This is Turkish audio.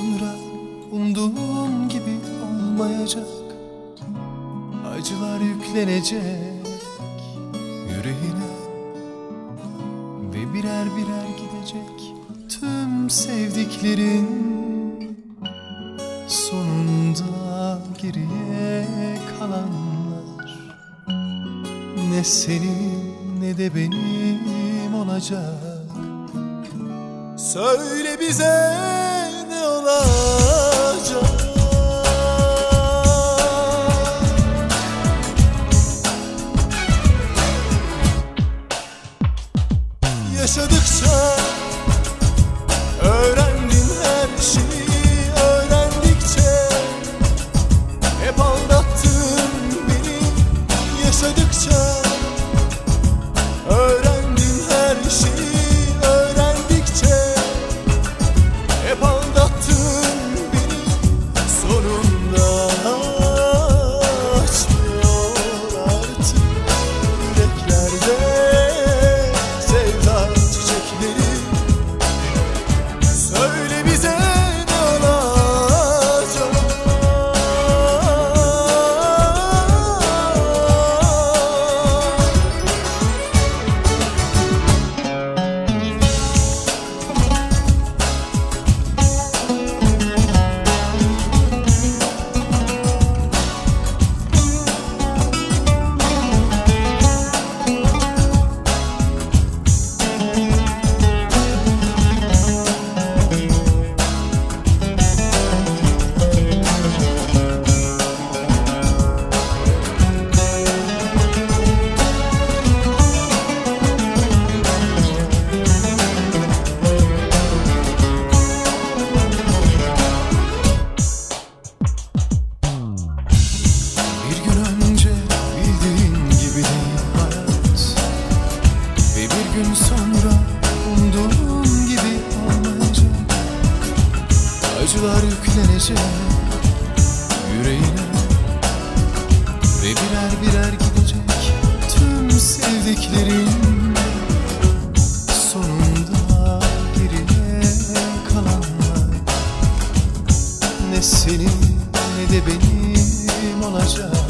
sonra umduğum gibi olmayacak. Acılar yüklenecek yüreğine ve birer birer gidecek tüm sevdiklerin. Sonunda geriye kalanlar ne senin ne de benim olacak. Söyle bize ne olacak? Yaşadıkça öğrendim her şeyi, öğrendikçe hep aldattın beni. Yaşadıkça öğrendim her şeyi, öğrendikçe hep aldattın beni. Sonunda açmıyor artık yüreklerde Söyle bize ne olacak? Gün sonra umduğum gibi olmayacak. Acılar yüklenecek yüreğine ve birer birer gidecek tüm sevdiklerin. Sonunda geriye kalanlar ne senin ne de benim olacak.